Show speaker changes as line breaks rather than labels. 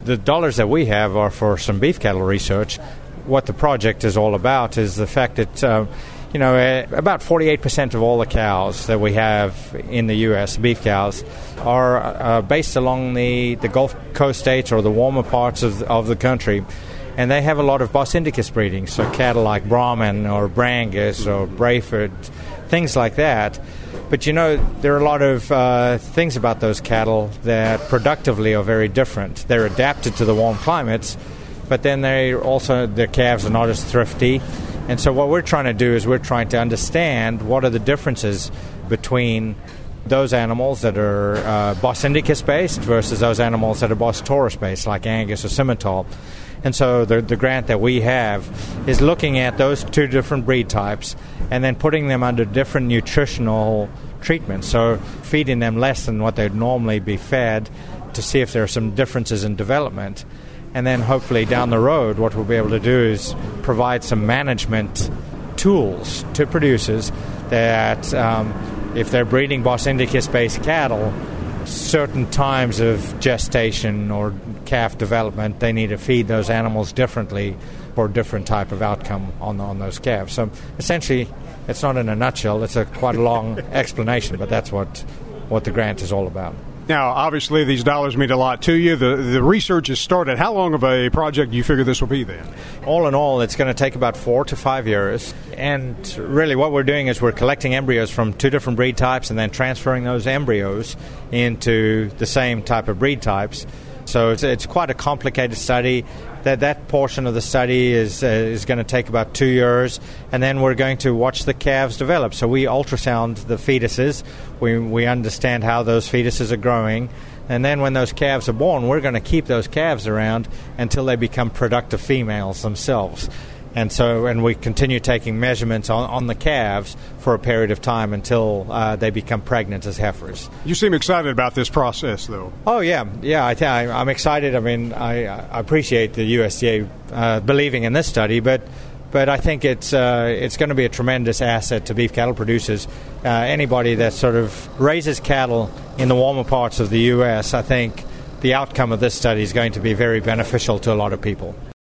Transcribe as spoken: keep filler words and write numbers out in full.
the dollars that we have are for some beef cattle research. What the project is all about is the fact that, uh, you know, uh, about forty-eight percent of all the cows that we have in the U S, beef cows, are uh, based along the, the Gulf Coast states or the warmer parts of, of the country. And they have a lot of Bos Indicus breeding, so cattle like Brahman or Brangus or Brayford, things like that. But, you know, there are a lot of uh, things about those cattle that productively are very different. They're adapted to the warm climates, but then they also, their calves are not as thrifty. And so what we're trying to do is we're trying to understand what are the differences between those animals that are uh, Bos Indicus-based versus those animals that are Bos Taurus-based, like Angus or Simmental. And so the, the grant that we have is looking at those two different breed types and then putting them under different nutritional treatments. So feeding them less than what they'd normally be fed to see if there are some differences in development. And then hopefully down the road, what we'll be able to do is provide some management tools to producers that um, if they're breeding Bos Indicus-based cattle, certain times of gestation or calf development, they need to feed those animals differently for a different type of outcome on, on those calves. So essentially, it's not in a nutshell, it's a quite a long explanation, but that's what, what the grant is all about.
Now, obviously, these dollars mean a lot to you. The the research has started. How long of a project do you figure this will be then?
All in all, it's going to take about four to five years. And really what we're doing is we're collecting embryos from two different breed types and then transferring those embryos into the same type of breed types. So it's, it's quite a complicated study. That that portion of the study is uh, is going to take about two years, and then we're going to watch the calves develop. So we ultrasound the fetuses. We we understand how those fetuses are growing, and then when those calves are born, we're going to keep those calves around until they become productive females themselves. And so, and we continue taking measurements on, on the calves for a period of time until uh, they become pregnant as heifers.
You seem excited about this process, though.
Oh, yeah. Yeah, I th- I'm excited. I mean, I, I appreciate the U S D A uh, believing in this study, but but I think it's uh, it's going to be a tremendous asset to beef cattle producers. Uh, anybody that sort of raises cattle in the warmer parts of the U S, I think the outcome of this study is going to be very beneficial to a lot of people.